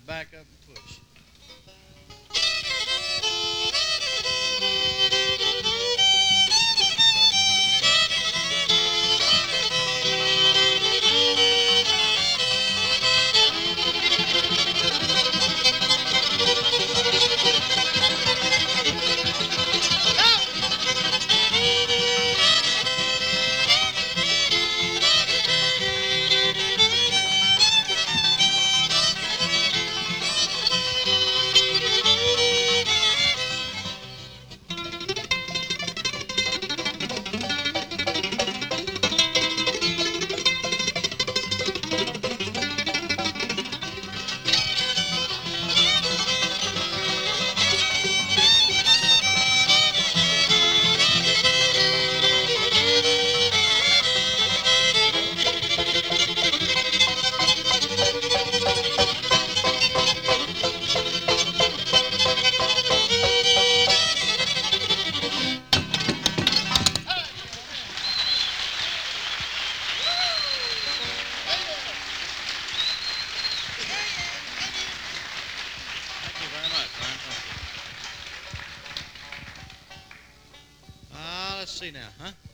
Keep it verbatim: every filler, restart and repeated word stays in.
back up and push. Thank you very much. Thank you. Uh, let's see now, huh?